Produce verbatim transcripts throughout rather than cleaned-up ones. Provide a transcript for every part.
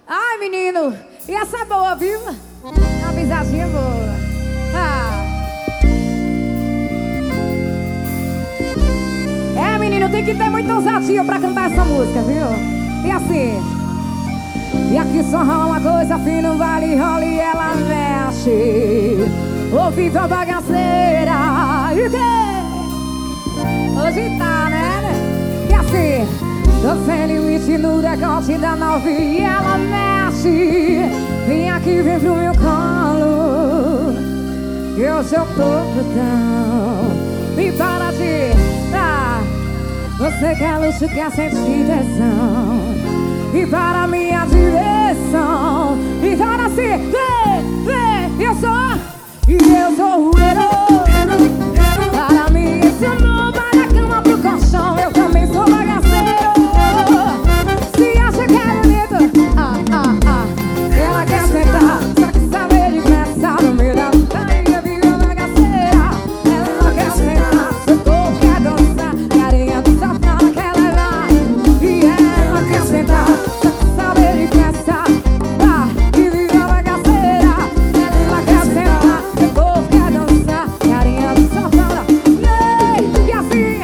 Ai, menino, e essa é boa, viu? Uma pisadinha boa. Ah. É, menino, tem que ter muita ousadia pra cantar essa música, viu? E assim. E aqui só rola coisa fina, vale, rola e ela mexe. Ô, viva a bagaceira. E o quê? Hoje tá, né? E assim. Tô sem limite no decote da nove e ela mexe. Vem aqui, vem pro meu colo, que hoje eu tô putão. Me para de... Ah, você quer luxo, quer sentir tesão. E para minha direção. E para assim, vem, vem, eu sou. E eu sou o herói. Para mim esse amor vai da cama pro colchão. Eu também sou bagaceiro. Se acha que é bonito, ah, ah, ah, ela quer sentar, só que saber de começar no meio da montanha, viva bagaceira. Ela quer sentar, seu corpo quer dançar, carinha do safado quer levar. E ela quer sentar, só que saber de começar, ah, e viva bagaceira. Ela quer sentar, seu corpo quer dançar, carinha do safado. E assim,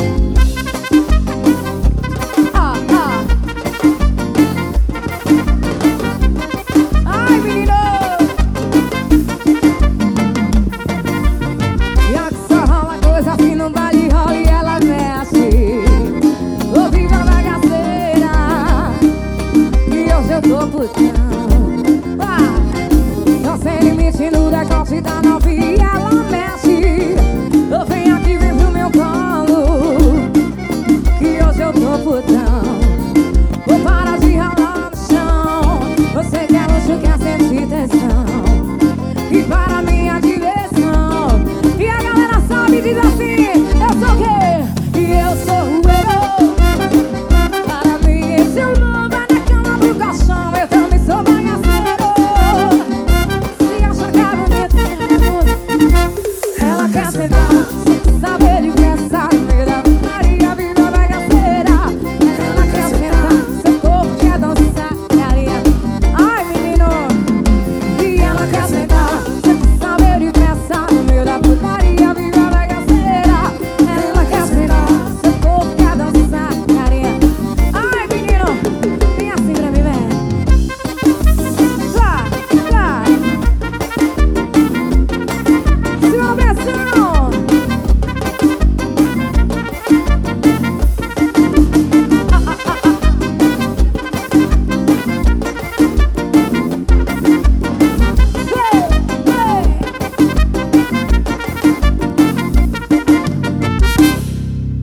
ah, ah. Ai, menino! E aqui só rola coisa fina, um baile rola e ela mexe. Ô, viva a bagaceira, e hoje eu tô putão. Ah, tô sem limite no decote da nove e ela mexe. Ô, vem aqui, vem pro meu colo, que hoje eu tô putão. Vou parar de ralar no chão. Você quer luxo, quer sentir tesão.